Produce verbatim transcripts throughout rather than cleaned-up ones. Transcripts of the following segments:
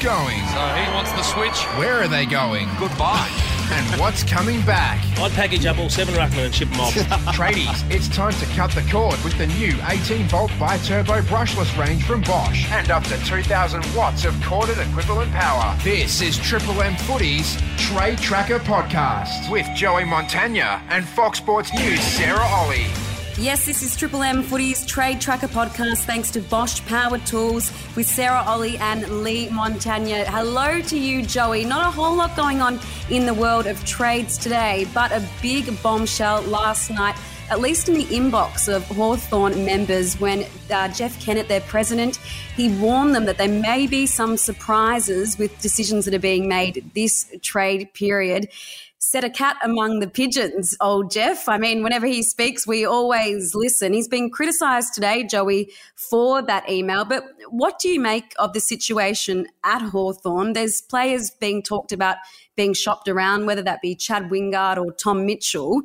going? So he wants the switch. Where are they going? Goodbye. And what's coming back? I'd package up all seven ruckmen and ship them off. Tradies, it's time to cut the cord with the new eighteen volt bi-turbo brushless range from Bosch and up to two thousand watts of corded equivalent power. This is Triple M Footy's Trade Tracker Podcast with Joey Montagna and Fox Sports News' Sarah Ollie. Yes, this is Triple M Footy's Trade Tracker Podcast thanks to Bosch Power Tools with Sarah Ollie and Lee Montagna. Hello to you, Joey. Not a whole lot going on in the world of trades today, but a big bombshell last night, at least in the inbox of Hawthorn members when uh, Jeff Kennett, their president, he warned them that there may be some surprises with decisions that are being made this trade period. Set a cat among the pigeons, old Jeff. I mean, whenever he speaks, we always listen. He's been criticised today, Joey, for that email. But what do you make of the situation at Hawthorn? There's players being talked about being shopped around, whether that be Chad Wingard or Tom Mitchell.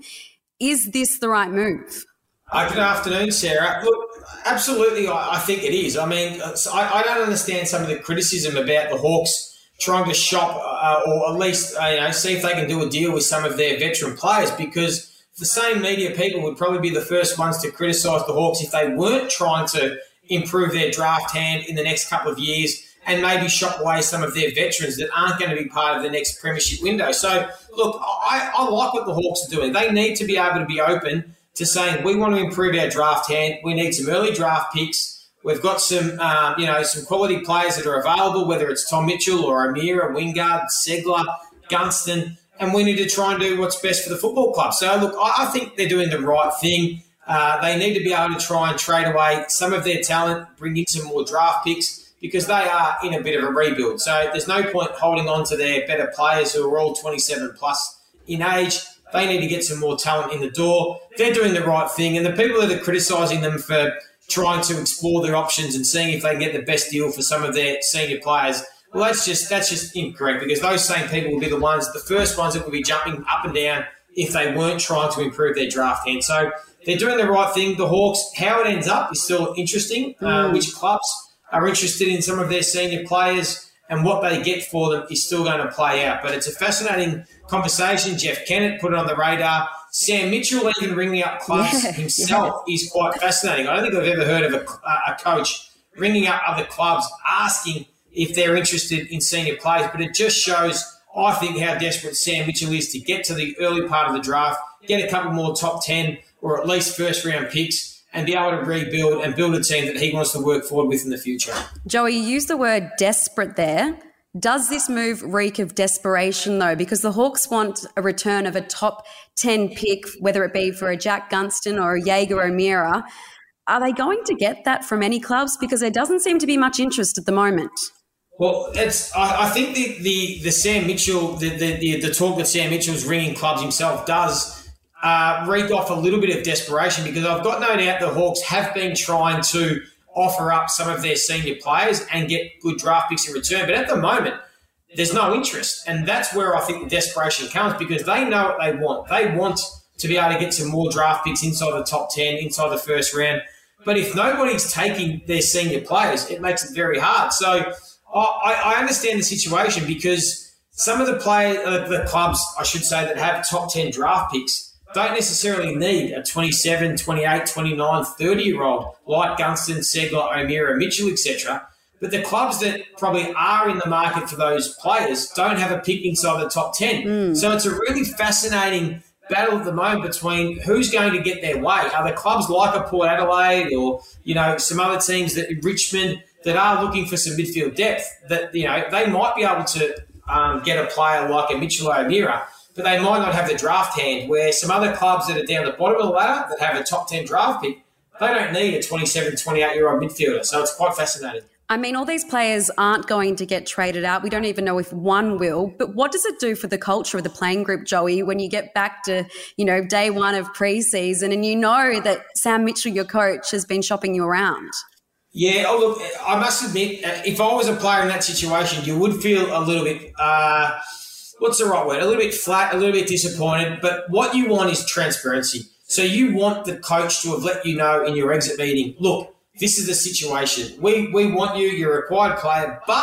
Is this the right move? Uh, good afternoon, Sarah. Look, absolutely, I, I think it is. I mean, I, I don't understand some of the criticism about the Hawks trying to shop uh, or at least uh, you know, see if they can do a deal with some of their veteran players, because the same media people would probably be the first ones to criticise the Hawks if they weren't trying to improve their draft hand in the next couple of years and maybe shop away some of their veterans that aren't going to be part of the next premiership window. So, look, I, I like what the Hawks are doing. They need to be able to be open to saying we want to improve our draft hand. We need some early draft picks. We've got some, um, you know, some quality players that are available, whether it's Tom Mitchell or Amira, Wingard, Segler, Gunston, and we need to try and do what's best for the football club. So, look, I, I think they're doing the right thing. Uh, they need to be able to try and trade away some of their talent, bring in some more draft picks, because they are in a bit of a rebuild. So there's no point holding on to their better players who are all twenty-seven plus in age. They need to get some more talent in the door. They're doing the right thing, and the people that are criticising them for trying to explore their options and seeing if they can get the best deal for some of their senior players, well, that's just that's just incorrect, because those same people will be the ones, the first ones that will be jumping up and down if they weren't trying to improve their draft hand. So they're doing the right thing. The Hawks, how it ends up is still interesting. Mm. Uh, which clubs are interested in some of their senior players and what they get for them is still going to play out. But it's a fascinating conversation. Jeff Kennett put it on the radar. Sam Mitchell even ringing up clubs yeah, himself yeah. is quite fascinating. I don't think I've ever heard of a, a coach ringing up other clubs asking if they're interested in senior players, but it just shows, I think, how desperate Sam Mitchell is to get to the early part of the draft, get a couple more top ten or at least first-round picks and be able to rebuild and build a team that he wants to work forward with in the future. Joey, you used the word desperate there. Does this move reek of desperation, though? Because the Hawks want a return of a top ten pick, whether it be for a Jack Gunston or a Jaeger O'Meara. Are they going to get that from any clubs? Because there doesn't seem to be much interest at the moment. Well, it's, I, I think the, the, the Sam Mitchell, the, the, the, the talk that Sam Mitchell's ringing clubs himself does uh, reek off a little bit of desperation, because I've got no doubt the Hawks have been trying to offer up some of their senior players and get good draft picks in return. But at the moment, there's no interest. And that's where I think the desperation comes, because they know what they want. They want to be able to get some more draft picks inside the top ten, inside the first round. But if nobody's taking their senior players, it makes it very hard. So I, I understand the situation, because some of the play, uh, the clubs, I should say, that have top ten draft picks don't necessarily need a twenty-seven, twenty-eight, twenty-nine, thirty-year-old like Gunston, Segler, O'Meara, Mitchell, et cetera. But the clubs that probably are in the market for those players don't have a pick inside the top ten. Mm. So it's a really fascinating battle at the moment between who's going to get their way. Are the clubs like a Port Adelaide or, you know, some other teams that Richmond that are looking for some midfield depth that, you know, they might be able to um, get a player like a Mitchell O'Meara, but they might not have the draft hand, where some other clubs that are down the bottom of the ladder that have a top ten draft pick, they don't need a twenty-seven, twenty-eight-year-old midfielder. So it's quite fascinating. I mean, all these players aren't going to get traded out. We don't even know if one will. But what does it do for the culture of the playing group, Joey, when you get back to, you know, day one of pre-season and you know that Sam Mitchell, your coach, has been shopping you around? Yeah, oh, look, I must admit, if I was a player in that situation, you would feel a little bit, uh, what's the right word, a little bit flat, a little bit disappointed. But what you want is transparency. So you want the coach to have let you know in your exit meeting, look, this is the situation. We we want you, you're a required player, but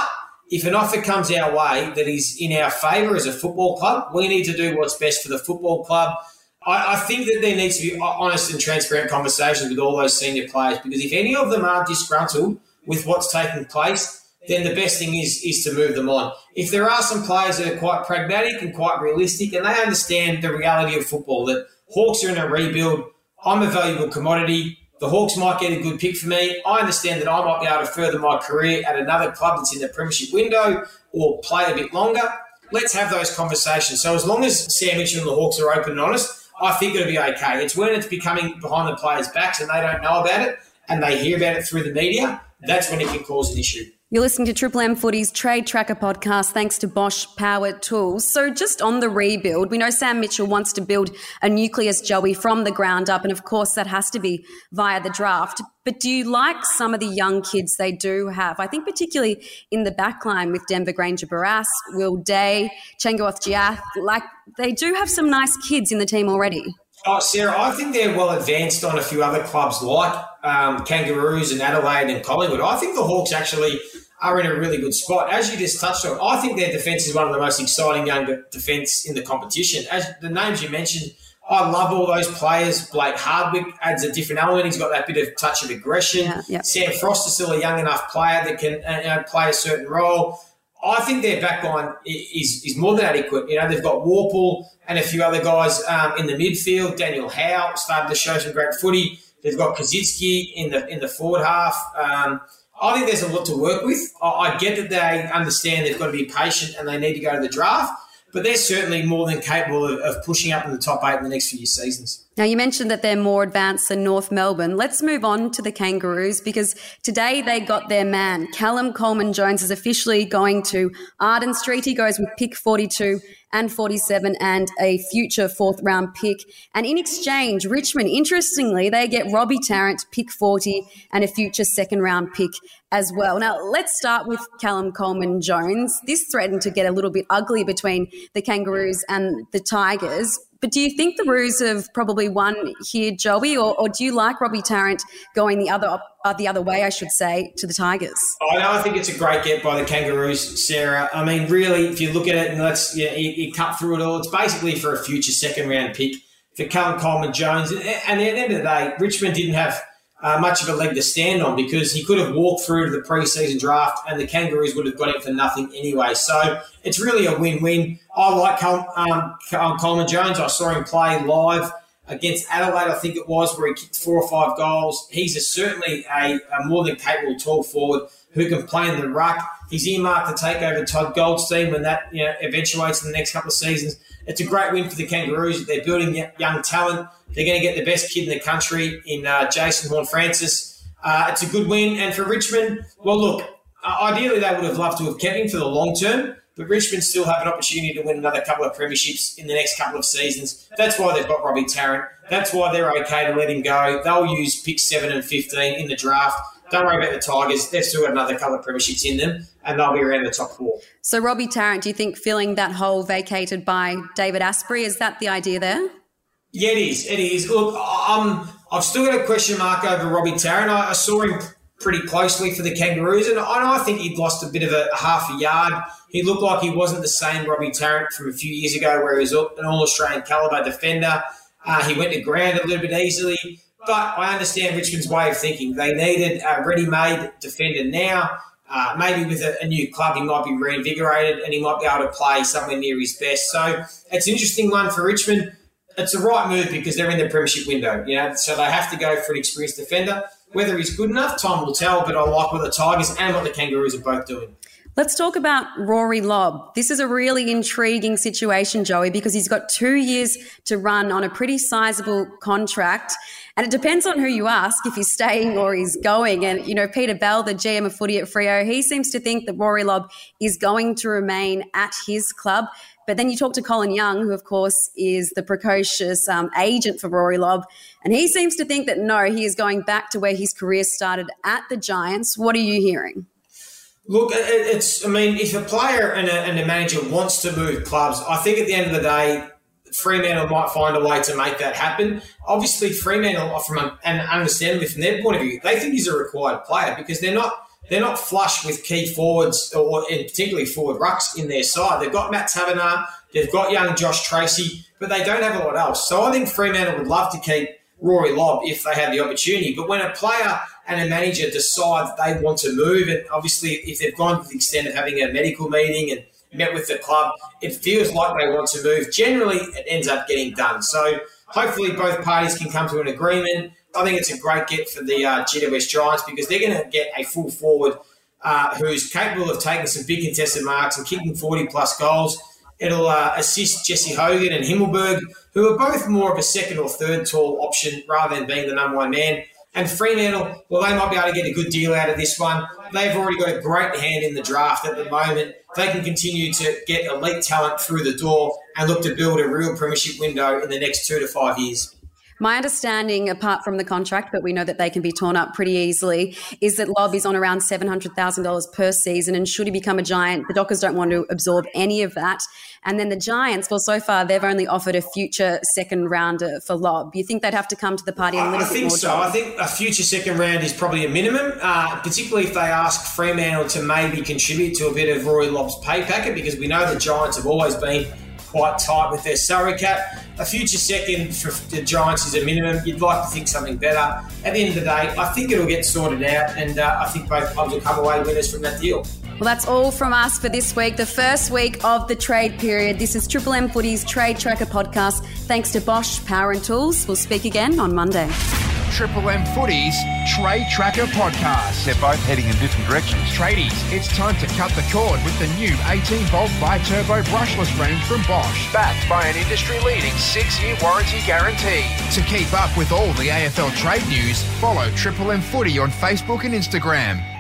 if an offer comes our way that is in our favour as a football club, we need to do what's best for the football club. I, I think that there needs to be honest and transparent conversations with all those senior players, because if any of them are disgruntled with what's taking place, then the best thing is is to move them on. If there are some players that are quite pragmatic and quite realistic and they understand the reality of football, that Hawks are in a rebuild, I'm a valuable commodity, the Hawks might get a good pick for me, I understand that I might be able to further my career at another club that's in the premiership window or play a bit longer, let's have those conversations. So as long as Sam Mitchell and the Hawks are open and honest, I think it'll be okay. It's when it's becoming behind the players' backs and they don't know about it and they hear about it through the media, that's when it can cause an issue. You're listening to Triple M Footy's Trade Tracker podcast, thanks to Bosch Power Tools. So just on the rebuild, we know Sam Mitchell wants to build a nucleus, Joey, from the ground up, and of course that has to be via the draft. But do you like some of the young kids they do have? I think particularly in the backline with Denver Granger-Barras, Will Day, Chengoath Jiath, like they do have some nice kids in the team already. Oh, Sarah, I think they're well advanced on a few other clubs like um, Kangaroos and Adelaide and Collingwood. I think the Hawks actually are in a really good spot. As you just touched on, I think their defence is one of the most exciting young de- defence in the competition. As the names you mentioned, I love all those players. Blake Hardwick adds a different element. He's got that bit of touch of aggression. Yeah, yeah. Sam Frost is still a young enough player that can uh, you know, play a certain role. I think their backline is is more than adequate. You know, they've got Warple and a few other guys um, in the midfield. Daniel Howe started to show some great footy. They've got Kaczynski in the in the forward half. Um, I think there's a lot to work with. I, I get that they understand they've got to be patient and they need to go to the draft, but they're certainly more than capable of, of pushing up in the top eight in the next few seasons. Now, you mentioned that they're more advanced than North Melbourne. Let's move on to the Kangaroos, because today they got their man. Callum Coleman-Jones is officially going to Arden Street. He goes with pick forty-two and forty-seven and a future fourth-round pick. And in exchange, Richmond, interestingly, they get Robbie Tarrant, pick forty, and a future second-round pick as well. Now, let's start with Callum Coleman-Jones. This threatened to get a little bit ugly between the Kangaroos and the Tigers. But do you think the Roos have probably won here, Joey, or, or do you like Robbie Tarrant going the other uh, the other way, I should say, to the Tigers? I know, I think it's a great get by the Kangaroos, Sarah. I mean, really, if you look at it and let's you, know, you, you cut through it all, it's basically for a future second round pick for Callum Coleman-Jones. And, and at the end of the day, Richmond didn't have uh, much of a leg to stand on because he could have walked through to the pre-season draft and the Kangaroos would have got him for nothing anyway. So it's really a win-win. I like Col- um, Coleman-Jones. I saw him play live against Adelaide, I think it was, where he kicked four or five goals. He's a, certainly a, a more than capable tall forward who can play in the ruck. He's earmarked to take over Todd Goldstein when that you know, eventuates in the next couple of seasons. It's a great win for the Kangaroos. They're building young talent. They're going to get the best kid in the country in uh, Jason Horne-Francis. Uh, it's a good win. And for Richmond, well, look, uh, ideally they would have loved to have kept him for the long term, but Richmond still have an opportunity to win another couple of premierships in the next couple of seasons. That's why they've got Robbie Tarrant. That's why they're okay to let him go. They'll use picks seven and fifteen in the draft. Don't worry about the Tigers. They've still got another couple of premierships in them, and they'll be around the top four. So Robbie Tarrant, do you think filling that hole vacated by David Asprey, is that the idea there? Yeah, it is. It is. Look, um, I've still got a question mark over Robbie Tarrant. I, I saw him pretty closely for the Kangaroos, and I, I think he'd lost a bit of a, a half a yard. He looked like he wasn't the same Robbie Tarrant from a few years ago where he was an All-Australian calibre defender. Uh, he went to ground a little bit easily. But I understand Richmond's way of thinking. They needed a ready-made defender now. Uh, maybe with a, a new club, he might be reinvigorated and he might be able to play somewhere near his best. So it's an interesting one for Richmond. It's the right move because they're in the premiership window, you know, so they have to go for an experienced defender. Whether he's good enough, time will tell, but I like what the Tigers and what the Kangaroos are both doing. Let's talk about Rory Lobb. This is a really intriguing situation, Joey, because he's got two years to run on a pretty sizable contract. And it depends on who you ask if he's staying or he's going. And, you know, Peter Bell, the G M of footy at Freo, he seems to think that Rory Lobb is going to remain at his club. But then you talk to Colin Young, who, of course, is the precocious um, agent for Rory Lobb, and he seems to think that, no, he is going back to where his career started at the Giants. What are you hearing? Look, it's, I mean, if a player and a, and a manager wants to move clubs, I think at the end of the day, Fremantle might find a way to make that happen. Obviously, Fremantle, from a, and understandably from their point of view, they think he's a required player because they're not they're not flush with key forwards or and particularly forward rucks in their side. They've got Matt Taverner, they've got young Josh Tracy, but they don't have a lot else. So I think Fremantle would love to keep Rory Lobb if they had the opportunity. But when a player and a manager decide that they want to move, and obviously if they've gone to the extent of having a medical meeting and met with the club, it feels like they want to move. Generally, it ends up getting done. So hopefully both parties can come to an agreement. I think it's a great get for the uh, G W S Giants because they're going to get a full forward uh, who's capable of taking some big contested marks and kicking forty-plus goals. It'll uh, assist Jesse Hogan and Himmelberg, who are both more of a second or third tall option rather than being the number one man. And Fremantle, well, they might be able to get a good deal out of this one. They've already got a great hand in the draft at the moment. They can continue to get elite talent through the door and look to build a real premiership window in the next two to five years. My understanding, apart from the contract, but we know that they can be torn up pretty easily, is that Lobb is on around seven hundred thousand dollars per season, and should he become a Giant, the Dockers don't want to absorb any of that. And then the Giants, well, so far they've only offered a future second rounder for Lobb. You think they'd have to come to the party a little I bit think more? so. I think a future second round is probably a minimum, uh, particularly if they ask Fremantle to maybe contribute to a bit of Rory Lobb's pay packet, because we know the Giants have always been quite tight with their salary cap. A future second for the Giants is a minimum. You'd like to think something better. At the end of the day, I think it'll get sorted out, and uh, I think both clubs will come away winners from that deal. Well, that's all from us for this week, the first week of the trade period. This is Triple M Footy's Trade Tracker podcast. Thanks to Bosch Power and Tools. We'll speak again on Monday. Triple M Footy's Trade Tracker podcast. They're both heading in different directions. Tradies, it's time to cut the cord with the new eighteen volt bi-turbo brushless range from Bosch. Backed by an industry-leading six-year warranty guarantee. To keep up with all the A F L trade news, follow Triple M Footy on Facebook and Instagram.